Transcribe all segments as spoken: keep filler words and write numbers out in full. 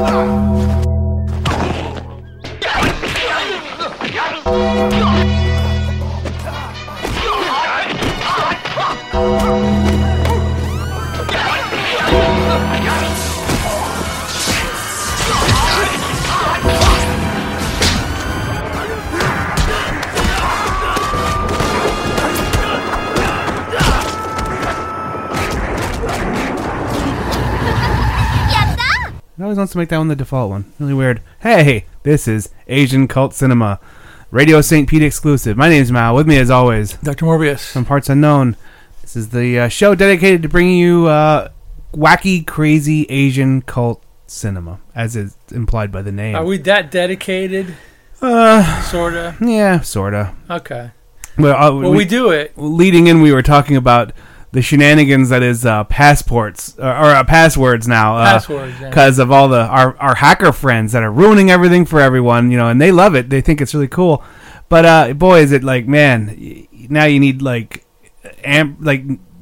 It always wants to make that one the default one. Really weird. Hey, this is Asian Cult Cinema, Radio Saint Pete exclusive. My name is Mal. With me, as always, Doctor Morbius. From Parts Unknown. This is the uh, show dedicated to bringing you uh, wacky, crazy Asian cult cinema, as is implied by the name. Are we that dedicated? Uh, sorta. Yeah, sorta. Okay. Well, uh, well we, we do it. Leading in, we were talking about the shenanigans that is uh, passports or, or uh, passwords now, uh, passwords, because yeah. of all the our, our hacker friends that are ruining everything for everyone, you know, and they love it. They think it's really cool, but uh, boy, is it like, man, now you need like amp like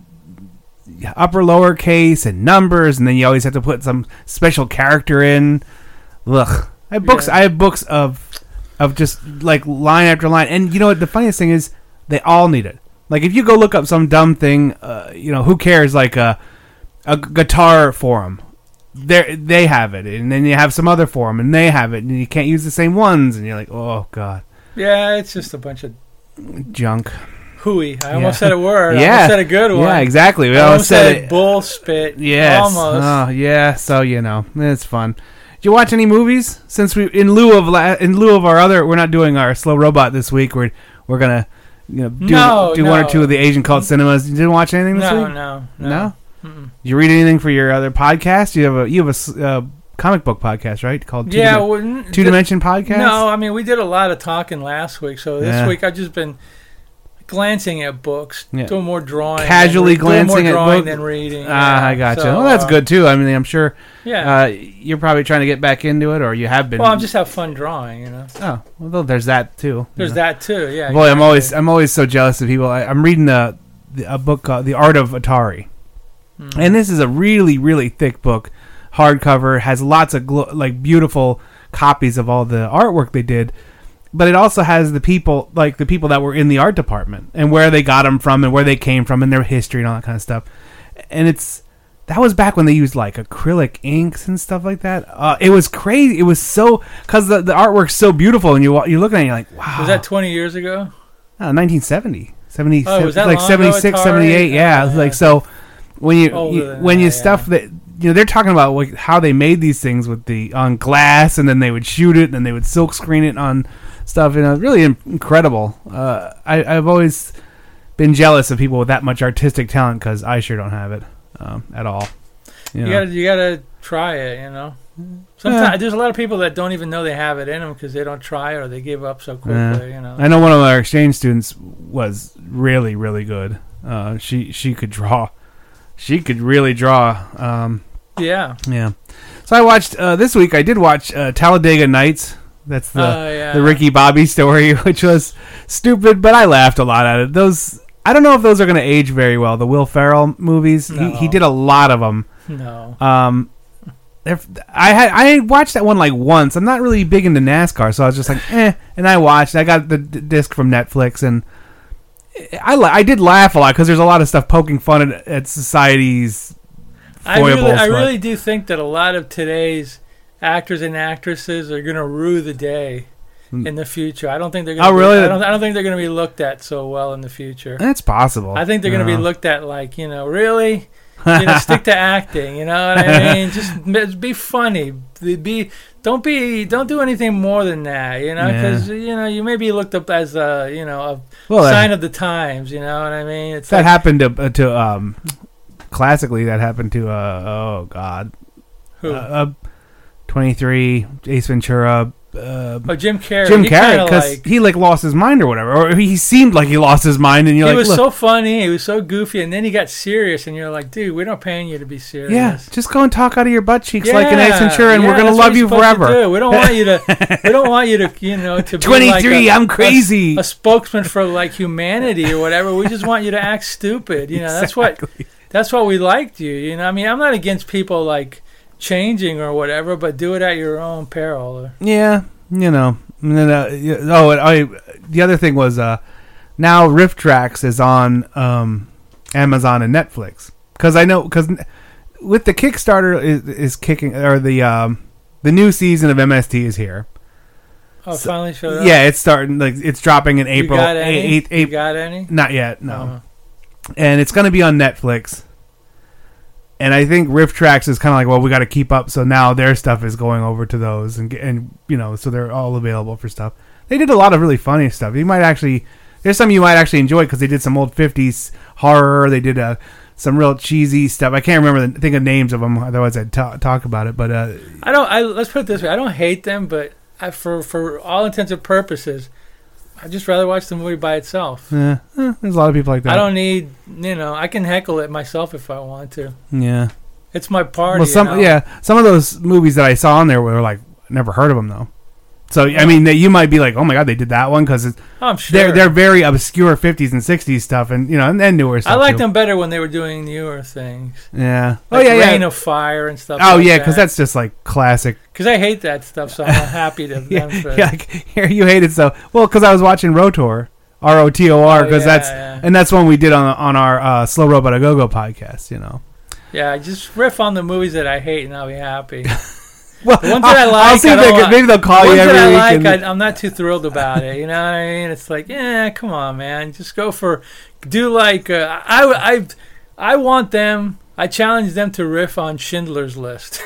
upper lower case and numbers, and then you always have to put some special character in. Ugh, I have books. Yeah. I have books of of just like line after line, and you know what? The funniest thing is, they all need it. Like, if you go look up some dumb thing, uh, you know, who cares, like a, a guitar forum, they they have it. And then you have some other forum, and they have it, and you can't use the same ones. And you're like, oh, God. Yeah, it's just a bunch of junk. Hooey. I almost yeah. said a word. Yeah. I almost said a good one. Yeah, exactly. We I almost said, said it. bull spit. Yes. Almost. Oh, yeah. So, you know, it's fun. Did you watch any movies? Since we, in lieu of la- in lieu of our other, we're not doing our Slow Robot this week. We're, we're going to... You know, do, no, do no. one or two of the Asian cult cinemas. You didn't watch anything this no, week? No, no, no. No. Did you read anything for your other podcast? You have a you have a uh, comic book podcast, right? Called Two, yeah, Dim- well, Two Dimension Podcast. No, I mean we did a lot of talking last week, so this yeah. week I've just been glancing at books, yeah. doing more drawing, casually re- glancing doing more drawing at books than reading. Ah, yeah. I gotcha. So, well, that's uh, good too. I mean, I'm sure. Yeah. Uh, you're probably trying to get back into it, or you have been. Well, I'm just have fun drawing, you know. Oh, well, there's that too. There's you know? that too. Yeah. Boy, exactly. I'm always I'm always so jealous of people. I, I'm reading the, the a book called The Art of Atari, mm. and this is a really really thick book, hardcover. Has lots of glo- like beautiful copies of all the artwork they did. But it also has the people, like the people that were in the art department and where they got them from and where they came from and their history and all that kind of stuff. And it's, that was back when they used like acrylic inks and stuff like that. Uh, it was crazy. It was so, because the, the artwork's so beautiful and you, you're looking at it and you're like, wow. Was that twenty years ago? Uh, nineteen seventy. seventy Oh, was that like long seventy-six, ago, seventy-eight. Yeah. Yeah. Like, so when you, Older you than when that, you yeah. stuff that, you know, they're talking about like how they made these things with the, on glass, and then they would shoot it and then they would silk screen it on stuff, you know, really incredible. Uh, I, I've always been jealous of people with that much artistic talent because I sure don't have it um, at all. You, you know. gotta, you gotta try it. You know, sometimes yeah. there's a lot of people that don't even know they have it in them because they don't try it or they give up so quickly. Yeah. You know, I know one of our exchange students was really, really good. Uh, she she could draw. She could really draw. Um, yeah, yeah. So I watched uh, this week. I did watch uh, Talladega Nights. That's the uh, yeah. the Ricky Bobby story, which was stupid, but I laughed a lot at it. Those I don't know if those are going to age very well. The Will Ferrell movies, no. he he did a lot of them. No, um, I had I watched that one like once. I'm not really big into NASCAR, so I was just like, eh. And I watched. I got the d- disc from Netflix, and I I did laugh a lot because there's a lot of stuff poking fun at, at society's foibles. I really, I really do think that a lot of today's actors and actresses are going to rue the day in the future. I don't think they're going to Oh, really? I don't, I don't think they're going to be looked at so well in the future. That's possible. I think they're no. going to be looked at like, you know, really? You know, stick to acting, you know what I mean? Just be funny. Be don't be don't do anything more than that, you know, because yeah. you know, you may be looked up as a, you know, a well, sign that, of the times, you know what I mean? It's that like, happened to uh, to um classically that happened to uh oh god. Who? Uh, uh, twenty-three, Ace Ventura. Uh, oh, Jim Carrey. Jim he Carrey, because like, he like lost his mind or whatever, or he seemed like he lost his mind, and you're he like, was look. so funny, he was so goofy, and then he got serious, and you're like, dude, we're not paying you to be serious. Yeah, just go and talk out of your butt cheeks yeah, like an Ace Ventura, and yeah, we're gonna love you forever. We don't want you to. We don't want you to. You know, to be twenty-three. Like a, I'm crazy. A, a spokesman for like humanity or whatever. We just want you to act stupid. You know, that's exactly. what. That's what we liked you. You know, I mean, I'm not against people like changing or whatever, but do it at your own peril. Yeah, you know. And then, uh, yeah, oh, and I, the other thing was uh, now Riff Tracks is on um, Amazon and Netflix because I know because with the Kickstarter is, is kicking or the um, the new season of M S T is here. Oh, so, finally showed up. Yeah, it's starting like it's dropping in April. You got any? Eight, eight, you got any? Not yet, no. Uh-huh. And it's going to be on Netflix. And I think Riff Tracks is kind of like, well, we got to keep up. So now their stuff is going over to those, and and you know, so they're all available for stuff. They did a lot of really funny stuff. You might actually, there's some you might actually enjoy because they did some old fifties horror. They did uh, some real cheesy stuff. I can't remember the think of names of them. Otherwise, I'd ta- talk about it. But uh, I don't. I let's put it this way: I don't hate them, but I, for for all intents and purposes, I'd just rather watch the movie by itself. Yeah, eh, there's a lot of people like that. I don't need, you know, I can heckle it myself if I want to. Yeah. It's my party. Well, some you know? yeah, some of those movies that I saw on there were like never heard of them though. So I mean, you might be like, oh my god, they did that one because I'm sure they're they're very obscure fifties and sixties stuff, and you know, and, and newer stuff. I liked too. them better when they were doing newer things. Yeah. Like oh yeah, Rain yeah. of Fire and stuff. Oh like yeah, because that. that's just like classic. Because I hate that stuff, so I'm happy to yeah, them for yeah, like, here you hate it so well because I was watching Rotor, R O T O R, because oh, yeah, that's yeah. and that's one we did on on our uh, Slow Robot A Go Go podcast. You know. Yeah, just riff on the movies that I hate, and I'll be happy. Well, the ones that I I'll, like, I'll see I if they don't can, maybe they'll call the you ones every that I week. like, and, I, I'm not too thrilled about it. You know what I mean? It's like, yeah, come on, man, just go for, do like uh, I I I want them. I challenge them to riff on Schindler's List.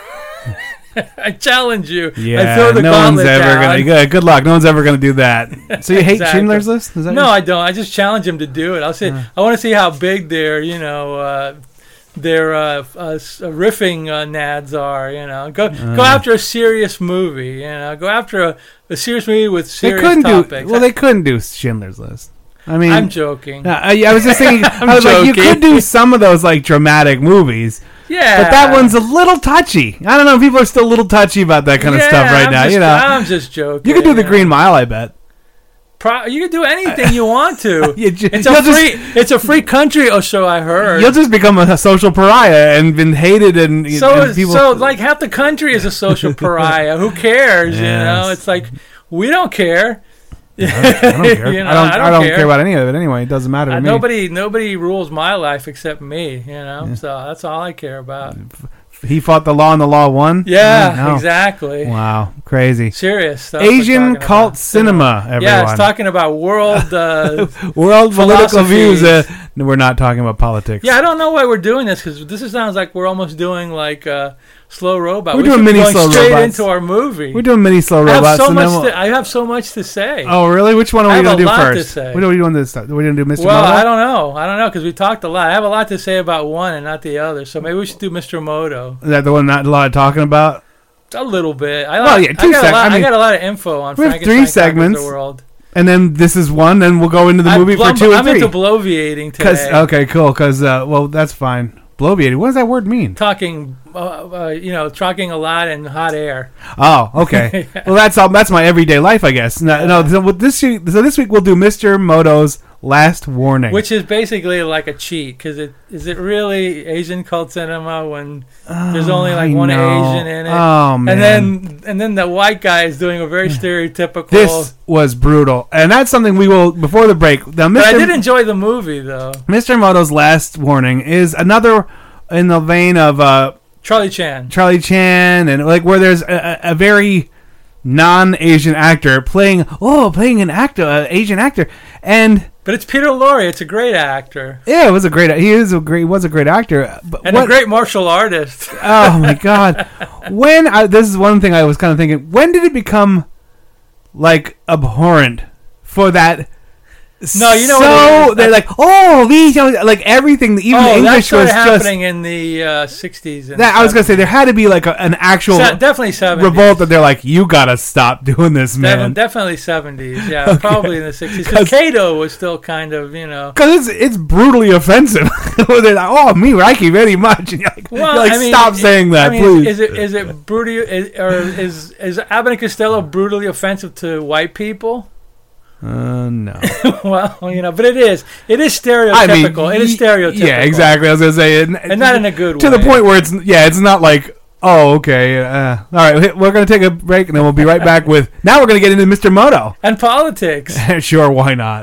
I challenge you. yeah, I throw the no one's gauntlet ever down. gonna. Good, good luck. No one's ever gonna do that. So you hate Exactly. Schindler's List? Is that No, your- I don't. I just challenge them to do it. I'll say, Uh. I want to see how big their, you know, uh, their uh, uh, riffing uh, nads are. You know, go Uh. go after a serious movie. You know, go after a, a serious movie with They serious couldn't topics. do. Well, they couldn't do Schindler's List. I mean, I'm joking. Uh, I, I was just thinking. I'm I was like, you joking. could do some of those like dramatic movies, yeah, but that one's a little touchy. I don't know. People are still a little touchy about that kind of Yeah, stuff right I'm now. Just, You know, I'm just joking. you could do the you know. Green Mile. I bet. Pro- you can do anything you want to. You ju- it's a you'll free. just- it's a free country, or so I heard. You'll just become a social pariah and been hated and, So, and people. so like half the country is a social pariah. Who cares? You know, Yes. it's like we don't care. I don't, I don't care. You know, I don't. I don't I don't care. care about any of it anyway. It doesn't matter to Uh, me. nobody, nobody rules my life except me. You know, Yeah. so that's all I care about. He fought the law and the law won. Yeah, Oh, no. exactly. Wow, crazy. Serious stuff. we're Asian talking cult about. cinema. Everyone. Yeah, it's talking about world. Uh, World political philosophies. views. Uh, no, we're not talking about politics. yeah, I don't know why we're doing this because this is, sounds like we're almost doing like uh, Slow Robot. We're we doing should be mini going Slow straight Robots. into our movie. We're doing mini slow I have robots. so and then much. we'll- To, I have so much to say. oh, really? Which one are I we have going a to do lot to first? say. What are we doing this? Are we going to do Mister Well, Moto? I don't know. I don't know because we talked a lot. I have a lot to say about one and not the other. So maybe we should do Mister Moto. Is that the one not a lot of talking about? A little bit. I, Well, like, yeah, I, two got sec- a lot, I I, mean, got a lot of info on we have Frankenstein three Conquers segments. the World. And then this is one, and we'll go into the I movie blum- for two and I'm three. into bloviating Cause, today. okay, cool. Because, uh, well, that's fine. Bloviating. What does that word mean? Talking, uh, uh, you know, talking a lot in hot air. Oh, okay. Well, that's all. That's my everyday life, I guess. No, no so with this week, so this week we'll do Mister Moto's Last Warning. Which is basically like a cheat because it is it really Asian cult cinema when Oh, there's only like I one know. Asian in it, Oh man! and then and then the white guy is doing a very stereotypical. This was brutal, and that's something we will before the break. Now, but I Mister did enjoy the movie though. Mister Moto's Last Warning is another in the vein of uh, Charlie Chan. Charlie Chan, and like where there's a, a a very non-Asian actor playing oh playing an actor, an Asian actor, and But it's Peter Lorre. It's a great actor yeah, it was a great. He is a great. Was a great actor, but and what- a great martial artist. Oh my god! When I, this is one thing I was kind of thinking. When did it become like abhorrent for that? No, you know so what it is? they're like, oh, these, you know, like everything. Even the Oh, that English started was just. happening in the uh, sixties. And That I was gonna say there had to be like a, an actual Se- definitely seventies. revolt that they're like, you gotta stop doing this, man. Definitely seventies. Yeah, Okay. probably in the sixties. 'Cause- Because Kato was still kind of, you know. Because it's it's brutally offensive. They're like, oh, me, Reiki, very much. And you're like, Well, you're like I mean, stop it- saying that, I mean, please. Is it is it brutally is, or is is Abbott and Costello brutally offensive to white people? uh, no. Well, you know, but it is. It is stereotypical. I mean, it is y- stereotypical. Yeah, exactly. I was gonna say, and, And not in a good to way. the point where it's yeah, it's not like Oh, okay. Uh, all right, we're going to take a break, and then we'll be right back with... Now we're going to get into Mister Moto. And politics. Sure, why not?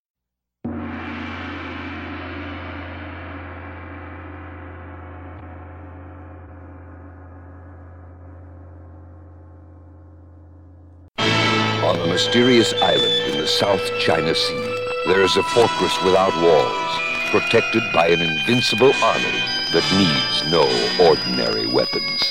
On a mysterious island in the South China Sea, there is a fortress without walls, protected by an invincible army that needs no ordinary weapons.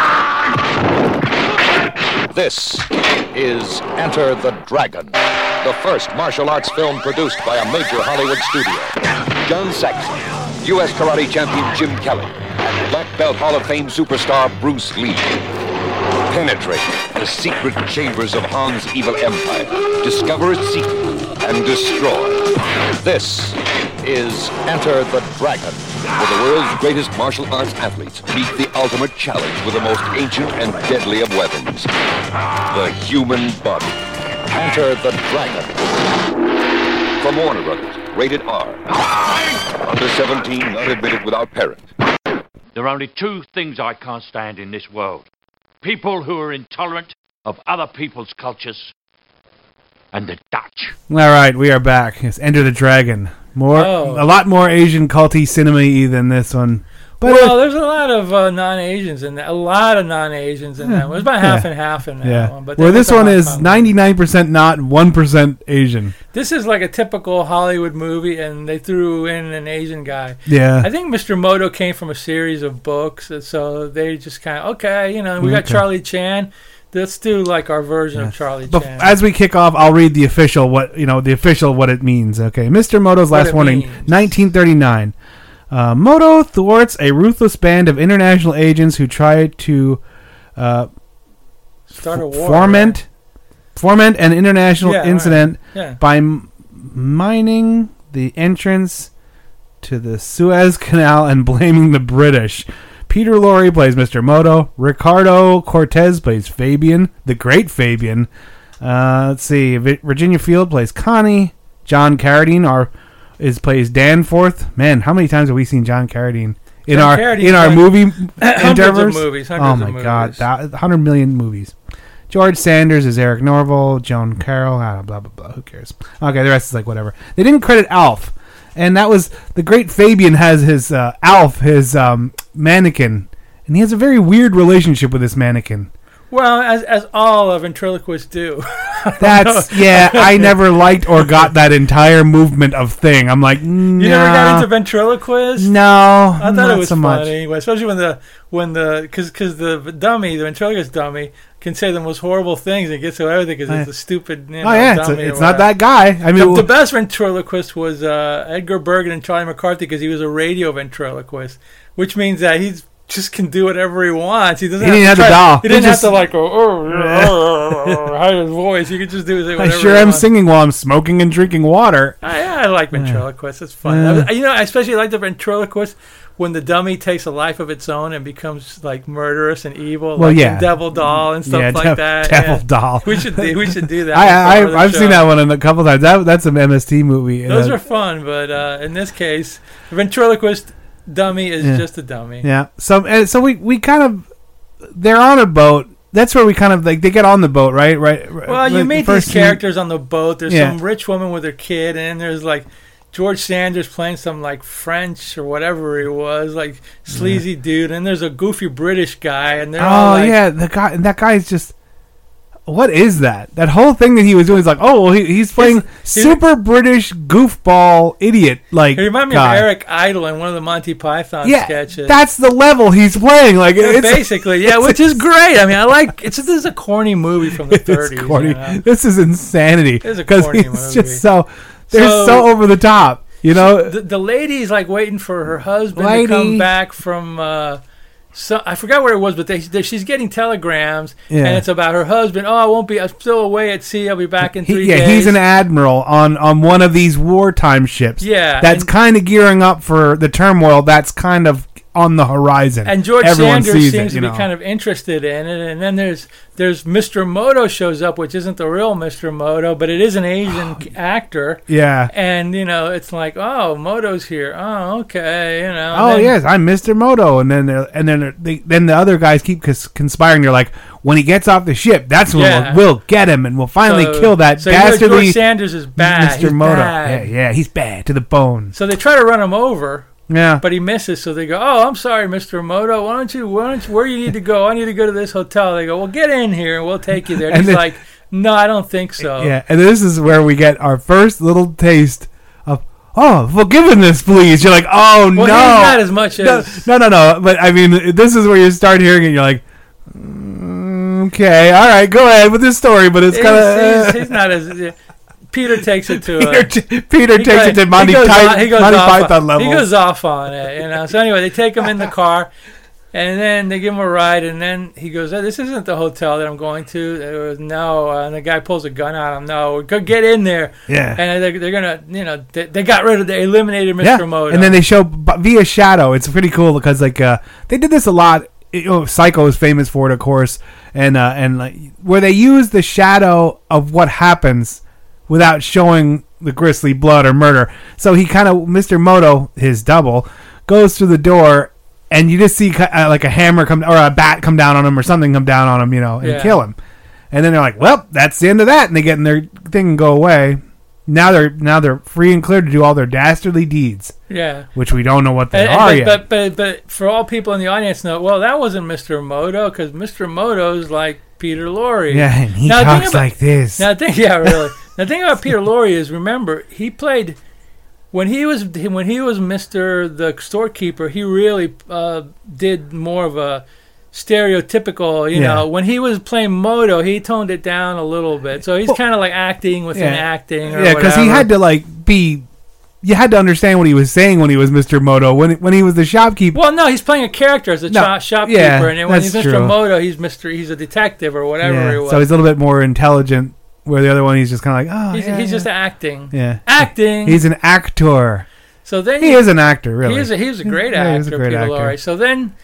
This is Enter the Dragon, the first martial arts film produced by a major Hollywood studio. John Saxon, U S Karate Champion Jim Kelly, and Black Belt Hall of Fame superstar Bruce Lee. Penetrate the secret chambers of Han's evil empire, discover its secret, and destroy. This is Enter the Dragon, where the world's greatest martial arts athletes meet the ultimate challenge with the most ancient and deadly of weapons, the human body. Enter the Dragon. From Warner Brothers, rated R. Under seventeen, not admitted without parent. There are only two things I can't stand in this world. People who are intolerant of other people's cultures, and the Dutch. All right, we are back. Yes, Enter the Dragon. More, Oh. a lot more Asian culty cinema-y than this one. But well, uh, there's a lot of uh, non-Asians in that. A lot of non-Asians in that one. It's about half Yeah. and half in that yeah. one. But Where they this look one a lot is common. ninety-nine percent not, one percent Asian. This is like a typical Hollywood movie, and they threw in an Asian guy. Yeah. I think Mister Moto came from a series of books, and so they just kind of, okay, you know, we got Okay. Charlie Chan. Let's do like our version Yeah. of Charlie But Chan. as we kick off, I'll read the official what you know the official what it means. Okay, Mister Moto's What last it warning, means. nineteen thirty-nine. Uh, Moto thwarts a ruthless band of international agents who try to uh, Start a war. foment foment an international Yeah, right. incident Yeah. by m- mining the entrance to the Suez Canal and blaming the British. Peter Lorre plays Mister Moto. Ricardo Cortez plays Fabian, the great Fabian. Uh, let's see. Vi- Virginia Field plays Connie. John Carradine are, is plays Danforth. Man, how many times have we seen John Carradine in John our Carradine's in our like movie Hundreds endeavors? of movies. Oh Hundreds my of God, movies. that, one hundred million movies. George Sanders is Eric Norval. Joan Carroll. Ah, blah blah blah. Who cares? Okay, the rest is like whatever. They didn't credit Alf. And that was the great Fabian has his uh, Alf, his um, mannequin, and he has a very weird relationship with this mannequin. Well, as as all of ventriloquists do. That's yeah. I never liked or got that entire movement of thing. I'm like, no, You never got into ventriloquist? no. I thought not it was so funny, much. especially when the when the because because the dummy, the ventriloquist dummy, can say the most horrible things and gets away with it because Oh, yeah. it's a stupid. You know, Oh yeah, it's, dummy a, or it's not whatever. that guy. I mean, The, the best ventriloquist was uh, Edgar Bergen and Charlie McCarthy because he was a radio ventriloquist, which means that he's just can do whatever he wants. He doesn't. He didn't have, have to the try, doll. He He didn't just- have to like go oh, oh, oh, oh, hide his voice. He could just do I whatever. sure he am wants. singing while I'm smoking and drinking water. I, I like ventriloquists. It's fun. Yeah. I was- you know, I especially like the ventriloquist when the dummy takes a life of its own and becomes like murderous and evil. Well, like yeah. in Devil Doll and stuff yeah, like Dev- that. Devil yeah. Doll. We should do, we should do that. I, as I, part of the I've seen show. that one in a couple times. That, that's an M S T movie. Those Uh, are fun, but uh, in this case, the ventriloquist dummy is Yeah. just a dummy. Yeah. So uh, so we, we kind of they're on a boat. That's where we kind of like they get on the boat, right? Right. Well, you Like, meet the first these scene- characters on the boat. There's Yeah. some rich woman with her kid, and then there's like George Sanders playing some like French or whatever he was, like sleazy dude. And there's a goofy British guy, and they're all Oh like, yeah, the guy. And that guy is just. What is that? That whole thing that he was doing is like, oh, well, he, he's playing super British goofball idiot like. He reminded me guy. of Eric Idle in one of the Monty Python Yeah, sketches. that's the level he's playing. Like Yeah, it's basically, yeah, which is great. I mean, I like it's. This is a corny movie from the It's thirties. corny. You know? This is insanity It is a because corny he's movie. just so they're so, So- over the top. You know, The, the lady's like waiting for her husband Lady. to come back from. Uh, so I forgot where it was, but they, they, she's getting telegrams, Yeah. and it's about her husband. Oh, I won't be. I'm still away at sea. I'll be back in He- three yeah, days. he's an admiral on, on one of these wartime ships. Yeah, that's and- kind of gearing up for the turmoil that's kind of on the horizon. And George Everyone Sanders sees seems it, you to know. be kind of interested in it. And then there's there's Mister Moto shows up, which isn't the real Mister Moto, but it is an Asian actor. Yeah. And, you know, it's like, oh, Moto's here. Oh, okay, you know. Oh then, yes, I'm Mister Moto, and then they're- and then they're- they, then the other guys keep cons- conspiring. They're like, when he gets off the ship, that's when Yeah. we'll, we'll get him, and we'll finally so- kill that so you know dastardly George Sanders is bad. Mister He's Moto. bad. Yeah, yeah, he's bad to the bone. So they try to run him over. Yeah, But he misses, so they go, "Oh, I'm sorry, Mister Moto. Why don't you? Why don't you? Where you need to go? I need to go to this hotel." They go, "Well, get in here, and we'll take you there." And And he's then- like, "No, I don't think so." yeah, and this is where we get our first little taste of oh forgiveness, please. You're like, oh Well, no, he's not as much no, as no, no, no. But I mean, this is where you start hearing it. You're like, mm, okay, all right, go ahead with this story, but it's he's, kind of. he's, he's not as. Peter takes it to. Peter, Uh, t- Peter he takes go- it to Monty, he goes Ty- on- he goes Monty off Python on, level. He goes off on it, you know. So anyway, they take him in the car, and then they give him a ride, and then he goes, oh, "This isn't the hotel that I'm going to." They goes, no, uh, and the guy pulls a gun on him. No, go get in there. Yeah. And they're, they're gonna, you know, they, they got rid of, they eliminated Mister Moto. And then they show b- via shadow. It's pretty cool because like uh, they did this a lot. You know, Psycho is famous for it, of course, and uh, and like where they use the shadow of what happens without showing the grisly blood or murder. So he kind of Mister Moto, his double, goes through the door, and you just see ki- uh, like a hammer come or a bat come down on him or something come down on him, you know, and Yeah. kill him. And then they're like, "Well, that's the end of that," and they get in their thing and go away. Now they're now they're free and clear to do all their dastardly deeds, yeah. which we don't know what they And- are and- yet. but, but, but but for all people in the audience know, well, that wasn't Mister Moto because Mister Moto's like Peter Lorre. Yeah, and he Now, the thing talks about- like this. Now, the thing, yeah, really. The thing about Peter Lorre is, remember, he played when he was when he was Mister the storekeeper. He really uh, did more of a stereotypical, you Yeah. know. When he was playing Moto, he toned it down a little bit. So he's Well, kind of like acting within yeah. acting, or yeah, because he whatever. had to like be. You had to understand what he was saying when he was Mister Moto. When when he was the shopkeeper. Well, no, he's playing a character as a No, shop, shopkeeper, yeah, and then when that's he's Mister true. Moto, he's Mister He's a detective or whatever yeah, he was. so he's a little bit more intelligent. Where the other one, he's just kind of like, oh, he's, yeah, he's yeah. just acting, yeah. acting. He's an actor. so then He you- is an actor, really. He is a, he was a great Yeah, actor, he's a great Peter actor. Lorre. So then,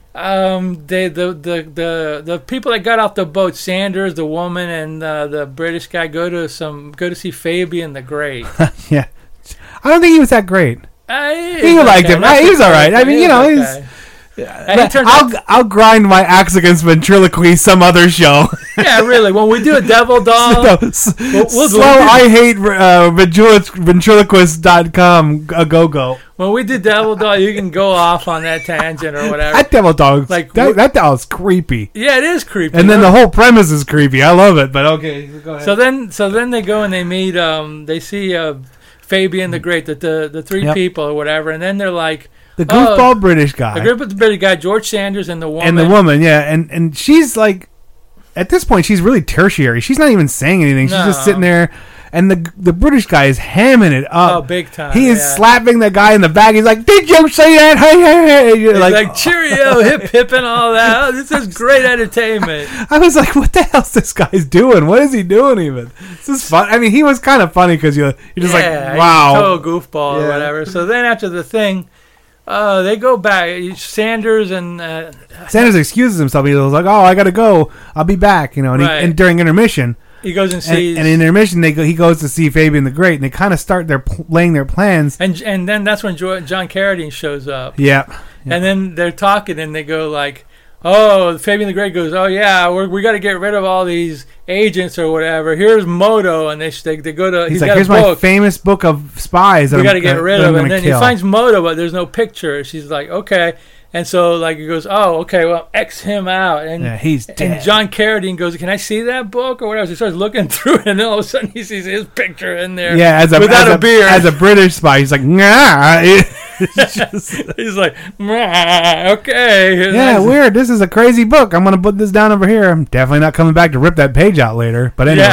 um, they the, the the the people that got off the boat, Sanders, the woman, and uh, the British guy, go to some go to see Fabian the Great. yeah. I don't think he was that great. Uh, He liked him. Uh, he was all right. I mean, you know, he's- And he turns I'll out, I'll grind my axe against ventriloquy some other show. yeah, really. When we do a Devil Doll, No, s- we'll- we'll do- slow I hate uh, ventriloquist dot com a go go. when we do Devil Doll, you can go off on that tangent or whatever. That devil dog, Like, that, wh- that doll's creepy. Yeah, it is creepy. And then the Look. whole premise is creepy. I love it, but okay, go ahead. So then, so then they go and they meet. Um, they see uh, Fabian the Great, the the, the three Yep. people or whatever, and then they're like, the oh, goofball British guy the group of the British guy, George Sanders, and the woman. and the woman, yeah, and and she's like, at this point, she's really tertiary. She's not even saying anything. She's just No. sitting there, and the the British guy is hamming it up. Oh, big time. He is yeah. slapping the guy in the back. He's like, "Did you say that? Hey, hey, hey!" You're He's like, like, cheerio, hip hip, and all that. Oh, this is great entertainment. I was like, "What the hell's this guy's doing? What is he doing even?" This is fun. I mean, he was kind of funny because you're you're just yeah, like, "Wow." he's a total goofball Yeah. or whatever. So then after the thing, uh, they go back. Sanders and uh, Sanders excuses himself. He was like, "Oh, I gotta go. I'll be back." You know, and, he, Right. and during intermission, he goes and and, sees. and in intermission, they go, he goes to see Fabian the Great, and they kind of start their pl- laying their plans. and and then that's when jo- John Carradine shows up. Yeah, And then they're talking, and they go like, "Oh, Fabian the Great goes, oh yeah, we're, we got to get rid of all these agents or whatever. Here's Moto," and they they, they go to he's, he's like, got "Here's a my book. famous book of spies that We I'm got to get that- rid that of I'm it." And gonna then kill." he finds Moto, but there's no picture. She's like, "Okay," and so like he goes, "Oh, okay, well, X him out." And Yeah, he's and dead. John Carradine goes, "Can I see that book or whatever?" So he starts looking through it, and then all of a sudden he sees his picture in there. Yeah, as a without as a, beard. as a British spy, he's like, "Nah." It's just- He's like, "Meh, okay. And yeah, that's- weird. This is a crazy book. I'm gonna put this down over here. I'm definitely not coming back to rip that page out later. But anyway,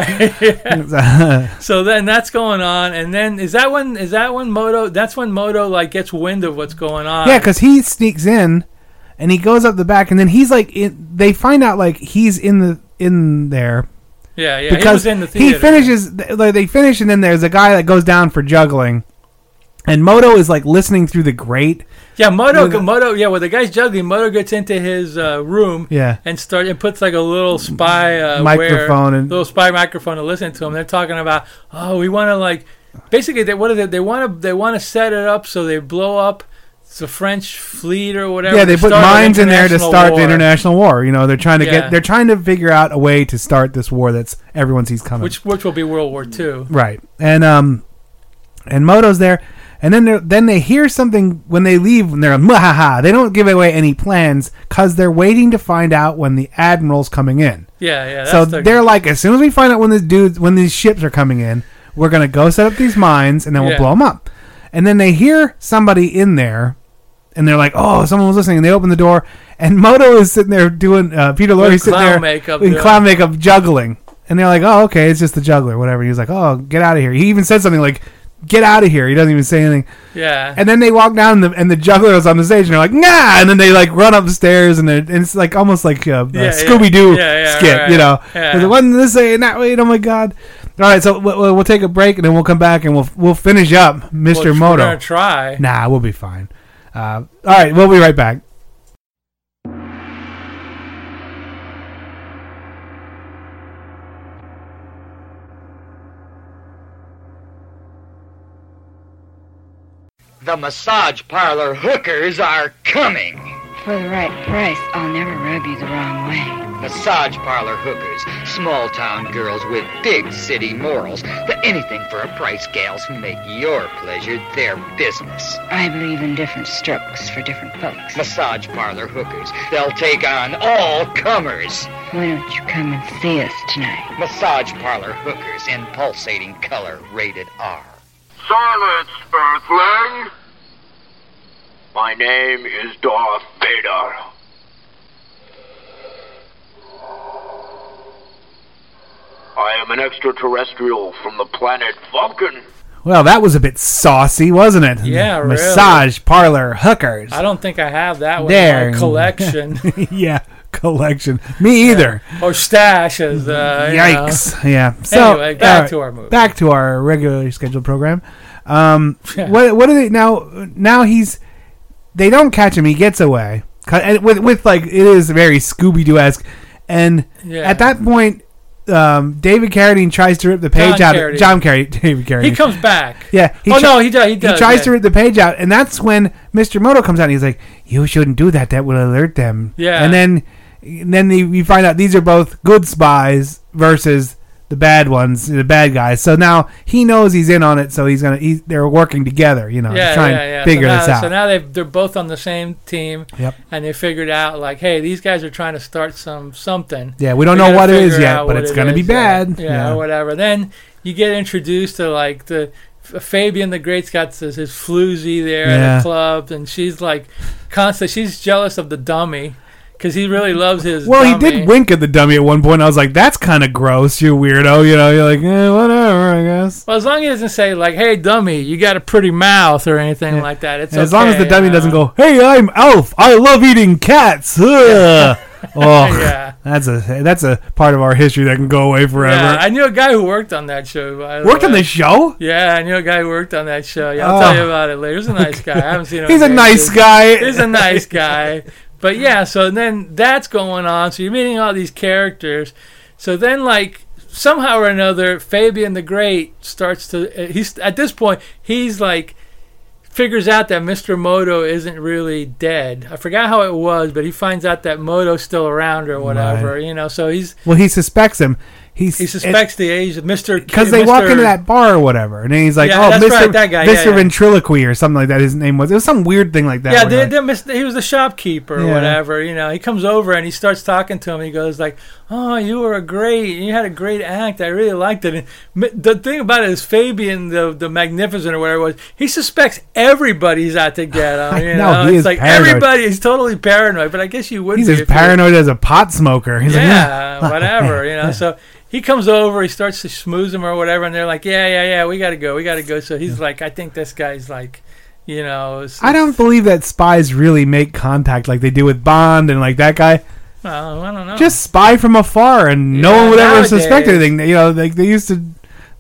Yeah, right. right. So then that's going on, and then is that when is that when Moto? That's when Moto like gets wind of what's going on. Yeah, because he sneaks in, and he goes up the back, and then he's like, in, they find out like he's in the in there yeah, yeah. He because was in the he theater. finishes. Like, they finish, and then there's a guy that goes down for juggling, And Moto is like listening through the grate. Yeah, Moto, the, Moto, yeah, well, the guy's juggling. Moto gets into his uh, room, yeah. and start and puts like a little spy uh, microphone, where, and little spy microphone to listen to him. They're talking about, oh, we want to like, basically, they what are they? They want to they want to set it up so they blow up the French fleet or whatever. Yeah, they put mines in there to start war. the international war. You know, they're trying to yeah. get, they're trying to figure out a way to start this war that's everyone sees coming, which which will be World War Two, right? And um, and Moto's there. And then then they hear something when they leave, and they're like, ha. They don't give away any plans because they're waiting to find out when the admiral's coming in. Yeah, yeah. That's so the, they're like, as soon as we find out when this dude, when these ships are coming in, we're gonna go set up these mines, and then we'll yeah. blow them up. And then they hear somebody in there, and they're like, oh, someone was listening. And they open the door, and Moto is sitting there doing uh, Peter Lorre's sitting there makeup, in yeah. clown makeup juggling, and they're like, oh, okay, it's just the juggler, whatever. He's like, oh, get out of here. He even said something like, get out of here. He doesn't even say anything. Yeah. And then they walk down, and the, and the juggler is on the stage, and they're like, nah! And then they, like, run up the stairs, and, and it's, like, almost like a, a yeah, Scooby-Doo yeah, yeah, skit, right. you know? Yeah. It wasn't this way and that way, and oh, my God. All right, so we'll, we'll take a break, and then we'll come back, and we'll we'll finish up Mister Well, Moto. We're going to try. Nah, we'll be fine. Uh, all right, we'll be right back. The massage parlor hookers are coming. For the right price, I'll never rub you the wrong way. Massage parlor hookers, small town girls with big city morals. The anything for a price gals who make your pleasure their business. I believe in different strokes for different folks. Massage parlor hookers, they'll take on all comers. Why don't you come and see us tonight? Massage parlor hookers in pulsating color, rated R. Silence, Earthling! My name is Darth Vader. I am an extraterrestrial from the planet Vulcan. Well, that was a bit saucy, wasn't it? Yeah, really. Massage parlor hookers. I don't think I have that one there. in my collection. Yeah, collection. Me either. Yeah. Or stash as, uh, Yikes. You know. Yeah. So, anyway, back uh, to our movie. Back to our regularly scheduled program. Um, what what are they now? Now he's they don't catch him. He gets away and with with like it is very Scooby-Doo-esque. And yeah. at that point, um, David Carradine tries to rip the page John out. Carradine. Of, John Carradine. David Carradine. He comes back. Yeah. He oh try- no, he does. He does. He tries yeah. to rip the page out, and that's when Mister Moto comes out. And he's like, "You shouldn't do that. That will alert them." Yeah. And then, and then the, we find out these are both good spies versus the bad ones, the bad guys. So now he knows he's in on it. So he's gonna. He's, they're working together, you know, yeah, to try yeah, and yeah. figure so now, this out. So now they've, they're both on the same team. Yep. And they figured out like, hey, these guys are trying to start some something. Yeah, we don't We know gotta what it is figure yet, out but what it's it gonna be is, bad. Yeah, Yeah. or whatever. Then you get introduced to like the F- Fabian the Great's got this, his floozy there Yeah. at the club, and she's like constant. She's jealous of the dummy. Because he really loves his Well, dummy. he did wink at the dummy at one point. I was like, "That's kind of gross, you weirdo." You know, you're like, eh, "Whatever, I guess." Well, as long as he doesn't say, like, hey, dummy, you got a pretty mouth or anything like that. It's And as okay, long as the dummy you doesn't know? go, "Hey, I'm Alf. I love eating cats." Ugh. Oh, Yeah. that's a that's a part of our history that can go away forever. Yeah, I knew a guy who worked on that show. By the Worked on way. the show. Yeah, I knew a guy who worked on that show. Yeah, I'll Oh. tell you about it later. He's a nice guy. I haven't seen him. He's a in nice ages. guy. He's a nice guy. But yeah, so then that's going on. So you're meeting all these characters. So then, like, somehow or another, Fabian the Great starts to. uh, He's at this point, he's like figures out that Mister Moto isn't really dead. I forgot how it was, but he finds out that Moto's still around or whatever. Right. You know, so he's Well, he suspects him. He's, he suspects the age of Mister because they walk into that bar or whatever, and then he's like, Yeah, "Oh, that's Mister right, that guy, yeah, Mister yeah. Ventriloquy or something like that." His name was. It was some weird thing like that. Yeah, where they, like- they missed, he was the shopkeeper or Yeah. whatever. You know, he comes over and he starts talking to him. He goes like, "Oh, you were a great. You had a great act. I really liked it." And mi- the thing about it is, Fabian the the Magnificent or whatever it was, he suspects everybody's out to get him. You know, know, he it's is like paranoid. everybody is totally paranoid. But I guess you would. he's be as if you- paranoid as a pot smoker. He's like, yeah, whatever, you know. So he comes over, he starts to schmooze him or whatever, and they're like, yeah, yeah, yeah, we got to go, we got to go. So he's like, I think this guy's like, you know. It's, I don't believe that spies really make contact like they do with Bond and like that guy. Well, I don't know. Just spy from afar, and no Yeah, one would ever nowadays. suspect anything. You know, like they used to,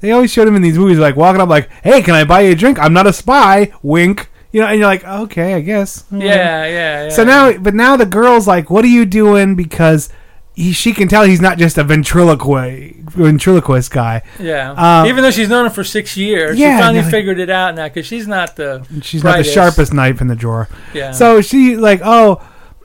they always showed him in these movies, like walking up, like, "Hey, can I buy you a drink? I'm not a spy." Wink. You know, and you're like, okay, I guess. Yeah, yeah, yeah. So now, but now the girl's like, what are you doing? Because he, she can tell he's not just a ventriloquist, ventriloquist guy. Yeah. Um, Even though she's known him for six years, yeah, she finally like, figured it out now because she's not the She's brightest. not the sharpest knife in the drawer. Yeah. So she like, oh,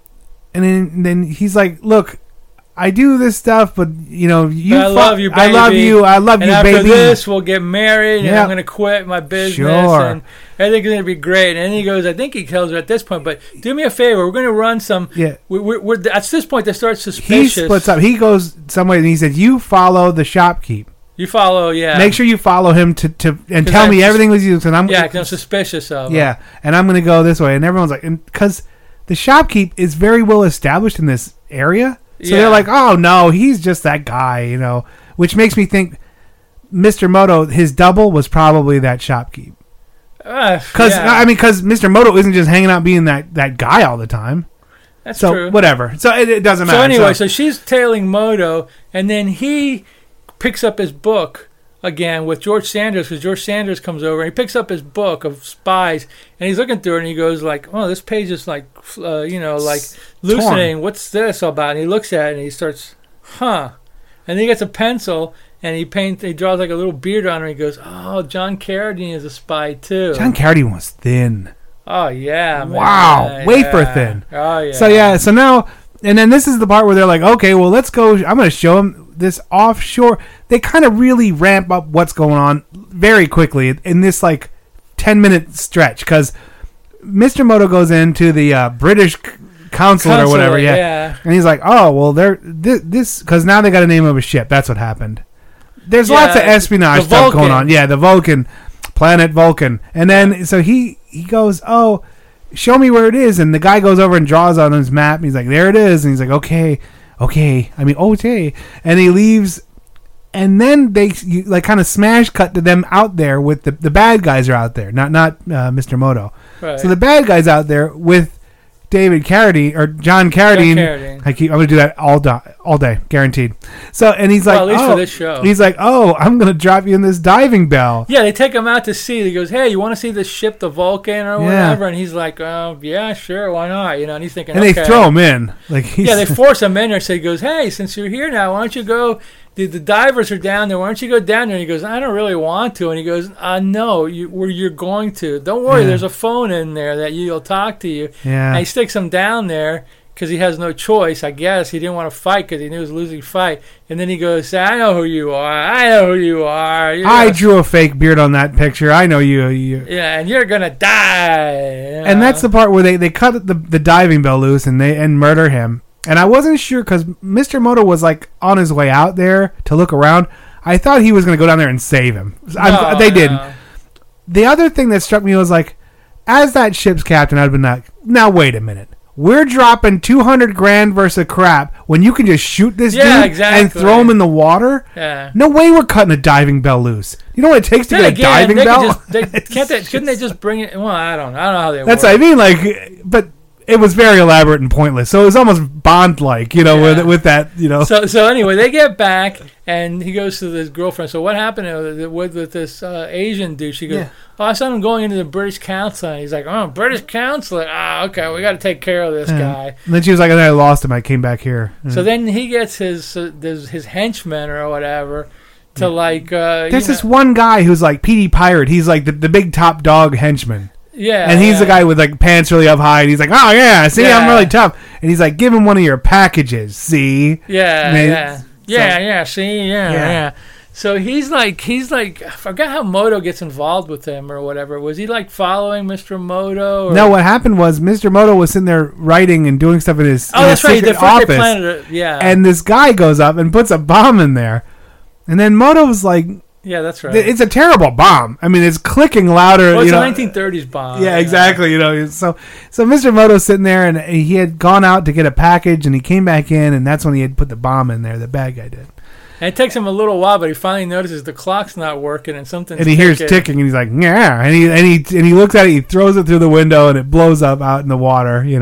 and then then he's like, look, I do this stuff, but you know, you. But I fu- love you, baby. I love you. I love and you, after baby. this, we'll get married, and Yeah. I'm going to quit my business, Sure. and everything's going to be great. And then he goes, I think he tells her at this point, but do me a favor, we're going to run some. Yeah. We, we're, we're, at this point, they start He suspicious. splits up. He goes somewhere, and he said, "You follow the shopkeep. You follow, yeah. Make sure you follow him to, to and 'Cause tell I'm me sus- everything was you." Because I'm Yeah, because I'm suspicious of him. yeah, and I'm going to go this way, and everyone's like, because the shopkeep is very well established in this area. So Yeah. they're like, oh, no, he's just that guy, you know, which makes me think Mister Moto, his double was probably that shopkeep. Because, Uh, yeah. I mean, because Mister Moto isn't just hanging out being that, that guy all the time. That's so, true. whatever. So, it, it doesn't matter. So anyway, so she's tailing Moto, and then he picks up his book again with George Sanders, because George Sanders comes over, and he picks up his book of spies, and he's looking through it, and he goes like, oh, this page is like, uh, you know, like loosening. What's this all about? And he looks at it, and he starts, huh. And then he gets a pencil, and he paints, he draws like a little beard on her, and he goes, oh, John Carradine is a spy, too. John Carradine was thin. Oh, yeah, man. Wow. Wafer yeah. thin. Oh, yeah. So, yeah, so now, and then this is the part where they're like, okay, well, let's go. I'm going to show him this offshore. They kind of really ramp up what's going on very quickly in this, like, ten-minute stretch, because Mister Moto goes into the uh, British consulate, or whatever, yeah. yeah. And he's like, oh, well, they're this, because now they got a name of a ship. That's what happened. There's Yeah, lots of espionage the stuff going Vulcan. on. Yeah, the Vulcan, planet Vulcan. And then, so he, he goes, oh, show me where it is. And the guy goes over and draws on his map. And he's like, there it is. And he's like, okay, okay. I mean, okay. And he leaves. And then they you, like kind of smash cut to them out there with the, the bad guys are out there, not not uh, Mister Moto. Right. So the bad guys out there with David Carradine or John Carradine. John Carradine. I keep I'm gonna do that all day, all day, guaranteed. So and he's like, Well, at least oh, for this show. he's like, oh, I'm gonna drop you in this diving bell. Yeah, they take him out to sea. He goes, hey, you want to see the ship, the Vulcan or Yeah. whatever? And he's like, oh, yeah, sure, why not? You know, and he's thinking, And okay. they throw him in, like he's, Yeah, they force him in there. So he goes, hey, since you're here now, why don't you go? The, the divers are down there. Why don't you go down there? And he goes, I don't really want to. And he goes, uh, no, you, where you're going to. Don't worry, Yeah. there's a phone in there that you'll talk to you. Yeah. And he sticks him down there because he has no choice, I guess. He didn't want to fight because he knew it was a losing fight. And then he goes, I know who you are. I know who you are. You're I gonna- drew a fake beard on that picture. I know you. you. Yeah, and you're going to die. you And know? that's the part where they, they cut the, the diving bell loose and they and murder him. And I wasn't sure because Mister Moto was like on his way out there to look around. I thought he was going to go down there and save him. I'm- No, they no. didn't. The other thing that struck me was like, as that ship's captain, I'd been like, now wait a minute. We're dropping two hundred grand versus crap when you can just shoot this Yeah, dude exactly. and throw him in the water? Yeah. No way we're cutting a diving bell loose. You know what it takes to Then get a again, diving they bell? could just, they, can't they, couldn't they just bring it? Well, I don't know. I don't know how they That's work. what I mean. Like, but it was very elaborate and pointless. So it was almost Bond-like, you know, Yeah. with with that, you know. So so anyway, they get back, and he goes to his girlfriend. So what happened with, with, with this uh, Asian dude? She goes, Yeah. oh, I saw him going into the British consulate. And he's like, oh, British consulate? Ah, okay, we got to take care of this Yeah. guy. And then she was like, and then I lost him. I came back here. So then he gets his uh, his, his henchmen or whatever to like. Uh, There's you this know- one guy who's like Petey Pirate. He's like the, the big top dog henchman. Yeah, And he's yeah. the guy with like pants really up high. And he's like, oh yeah, see, I'm Yeah. really tough. And he's like, give him one of your packages. See? Yeah, And they- yeah, so- yeah, yeah. See, yeah, Yeah. yeah, So he's like, he's like, I forgot how Moto gets involved with him or whatever. Was he like following Mister Moto? Or? No, what happened was Mister Moto was sitting there writing and doing stuff in his, Oh, in that's his right. secret The first they office. planted it. Yeah. And this guy goes up and puts a bomb in there. And then Moto was like, yeah, that's right. it's a terrible bomb. I mean, it's clicking louder. well, it's you a know. nineteen thirties bomb. Yeah, exactly. You know, so so Mister Moto's sitting there, and he had gone out to get a package, and he came back in, and that's when he had put the bomb in there. The bad guy did, And it takes him a little while, but he finally notices the clock's not working and something's and he hears ticking. ticking, and he's like, "Yeah," and he and he and he looks at it, he throws it through the window, and it blows up out in the water. You know,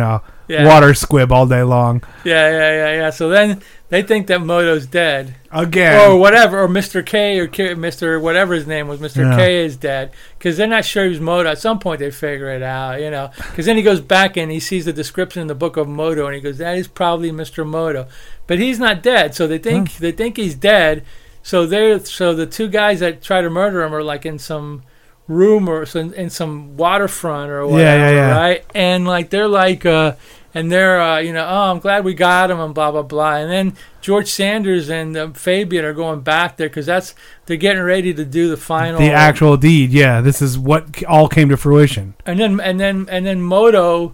Yeah. water squib all day long. Yeah, yeah, yeah, yeah. So then they think that Moto's dead. Again. Or whatever, or Mister K, or K, Mister whatever his name was, Mister Yeah. K is dead. Because they're not sure he was Moto. At some point they figure it out, you know. Because then he goes back and he sees the description in the book of Moto, and he goes, that is probably Mister Moto. But he's not dead, so they think Hmm. they think he's dead. So they're so the two guys that try to murder him are like in some room or some, in some waterfront or whatever, Yeah, yeah, yeah. right? And like they're like, uh, and they're uh, you know, oh, I'm glad we got him and blah blah blah. And then George Sanders and uh, Fabian are going back there because that's they're getting ready to do the final, The actual deed, yeah. This is what all came to fruition. and then and then and then Moto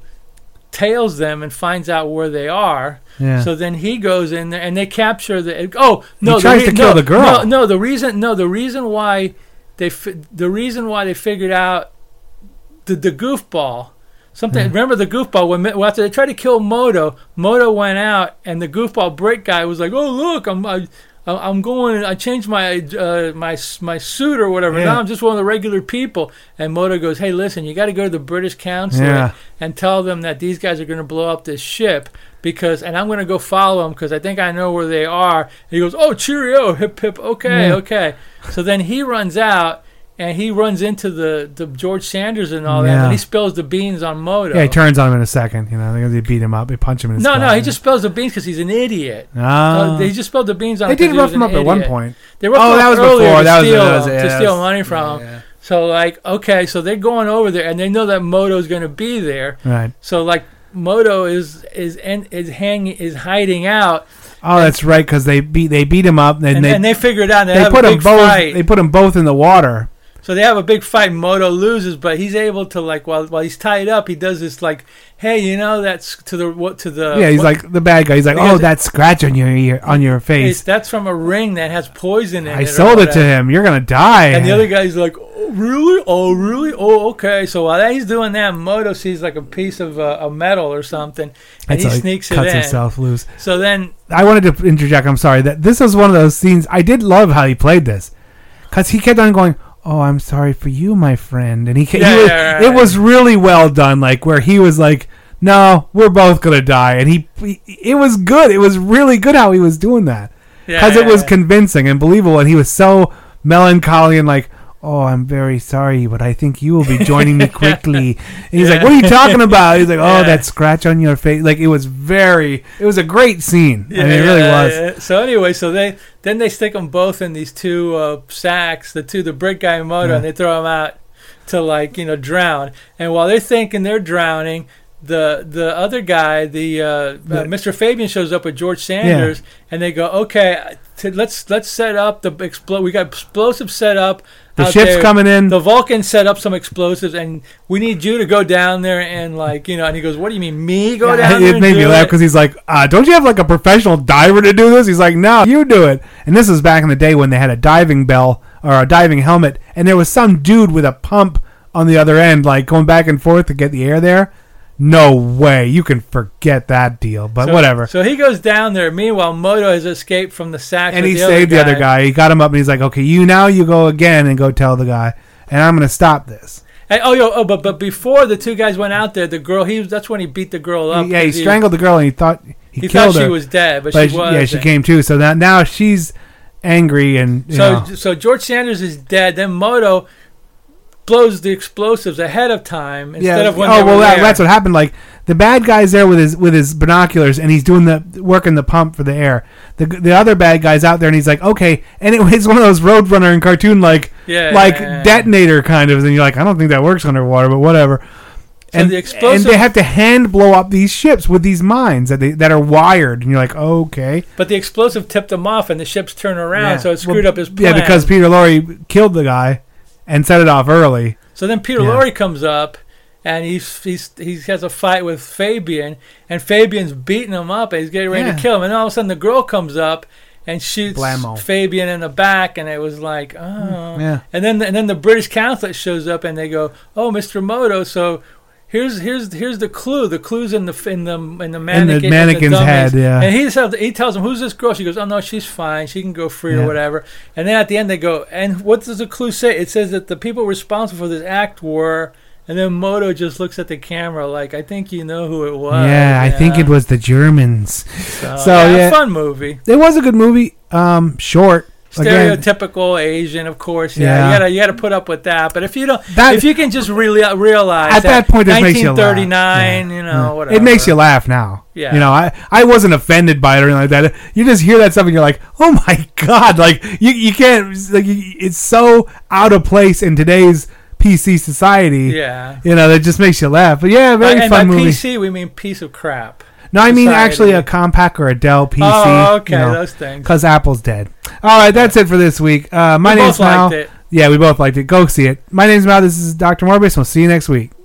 tails them and finds out where they are. Yeah. So then he goes in there and they capture the. Oh no! He tries the to kill no, the girl. No, no, the reason no the reason why they fi- the reason why they figured out the the goofball. Something. Remember the goofball when well, after they tried to kill Moto, Moto went out and the goofball break guy was like, "Oh look, I'm I, I'm going. I changed my uh, my my suit or whatever. Yeah. Now I'm just one of the regular people." And Moto goes, "Hey, listen, you got to go to the British consulate Yeah. and tell them that these guys are going to blow up this ship because, and I'm going to go follow them because I think I know where they are." And he goes, "Oh, cheerio, hip hip, okay, Yeah. okay." So then he runs out. And he runs into the, the George Sanders and all that, Yeah. and he spills the beans on Moto. Yeah, he turns on him in a second. You know, they they beat him up. They punch him in his no, spine. no, he just spills the beans because he's an idiot. Ah. Uh, they just spilled the beans on They him did 'cause he rough was him an up at one idiot. point. They roughed Oh, him up that was earlier before. to That was- steal, that was- to yeah, steal that's- money from yeah, him. So, like, okay, so they're going over there, and they know that Moto's going to be there. Right. So, like, Moto is is en- is hanging is hiding out, Oh, that's right, because they beat they beat him up, and, and, they and they figure it out. And they, they have put a them big both. fight. They put them both in the water. So they have a big fight. Moto loses, but he's able to like while while he's tied up, he does this like, hey, you know, that's to the what to the Yeah, he's what- like the bad guy. He's like, Because oh, that scratch on your ear, on your it's, face. that's from a ring that has poison in it. I or sold it to whatever. him. You're gonna die. And the other guy's like, oh, really? Oh, really? Oh, okay. So while he's doing that, Moto sees like a piece of uh, a metal or something, and That's he how sneaks it cuts in. himself loose. So then, I wanted to interject. I'm sorry that this was one of those scenes. I did love how he played this, because he kept on going, "Oh, I'm sorry for you, my friend," and he, ca- Yeah, he was, yeah, right, it right. was really well done. Like where he was like, "No, we're both gonna die," and he, he it was good. It was really good how he was doing that, yeah, because it yeah, was yeah. convincing and believable, and he was so melancholy and like, "Oh, I'm very sorry, but I think you will be joining me quickly." And he's like, "What are you talking about?" He's like, "Oh, Yeah. that scratch on your face." Like it was very, it was a great scene. Yeah, I mean, it really yeah, was. yeah. So anyway, so they then they stick them both in these two uh, sacks, the two, the brick guy and Moto, Yeah. and they throw them out to like you know drown. And while they're thinking they're drowning, the the other guy, the, uh, The- uh, Mister Fabian shows up with George Sanders, and they go, okay, to, let's let's set up the explode. We got explosives set up. The out ship's there. coming in. The Vulcans set up some explosives, and we need you to go down there and like you know. And he goes, "What do you mean, me go down there?" It and made do me laugh it?" because he's like, uh, "Don't you have like a professional diver to do this?" He's like, "No, you do it." And this was back in the day when they had a diving bell or a diving helmet, and there was some dude with a pump on the other end, like going back and forth to get the air there. No way, you can forget that deal. But So- whatever. So he goes down there. Meanwhile, Moto has escaped from the sack. And with he the saved other the other guy. He got him up, and he's like, "Okay, you now you go again and go tell the guy, and I'm gonna stop this." And, oh, yo, oh, but but before the two guys went out there, the girl he was, that's when he beat the girl up. yeah, he 'cause strangled the girl, and he thought he, He killed thought her. she was dead, but, but she she- was. yeah, she came too. So that now she's angry, and you So know. so George Sanders is dead. Then Moto blows the explosives ahead of time instead of when oh they well, were that, there. that's what happened. Like the bad guy's there with his with his binoculars, and he's doing the working the pump for the air. The the other bad guy's out there, and he's like, okay, and it was one of those Roadrunner and cartoon like Yeah, like yeah, yeah, yeah. detonator kind of. And you're like, I don't think that works underwater, but whatever. So and the explosive- and they have to hand blow up these ships with these mines that they that are wired, and you're like, okay, But the explosive tipped him off, and the ships turned around, Yeah. so it screwed Well, up his plan. yeah, because Peter Lorre killed the guy and set it off early. So then Peter Yeah. Lorre comes up, and he's, he's he has a fight with Fabian, and Fabian's beating him up, and he's getting ready Yeah. to kill him. And then all of a sudden, the girl comes up and shoots Blammo. Fabian in the back, and it was like, oh. Yeah. And then and then the British consulate shows up, and they go, oh, Mister Moto, so. Here's here's here's the clue. The clue's in the in the in the mannequin, mannequin's dummies. head, yeah. And he tells he tells him, "Who's this girl?" She goes, "Oh no, she's fine. She can go free Yeah. or whatever." And then at the end they go, "And what does the clue say?" It says that the people responsible for this act were, And then Moto just looks at the camera like, I think you know who it was. Yeah, I yeah. think it was the Germans. So, So, yeah, yeah. fun movie. It was a good movie. Um, short. Again, Stereotypical Asian, of course. Yeah, Yeah. you gotta you gotta put up with that. But if you don't, That- if you can just really realize At that point, that makes you laugh. nineteen thirty-nine, Yeah. you know, Yeah. whatever. It makes you laugh now. Yeah. You know, I, I wasn't offended by it or anything like that. You just hear that stuff and you're like, oh my God. Like, you, you can't, like, you, it's so out of place in today's P C society. Yeah. You know, that just makes you laugh. But yeah, very and fun by movie. P C we mean piece of crap. No, I mean Society. actually a Compaq or a Dell P C. Oh, okay, you know, those things. Because Apple's dead. All right, that's it for this week. Uh, my We name's both Mal. liked it. Yeah, we both liked it. Go see it. My name's Mal. This is Doctor Morbius. We'll see you next week.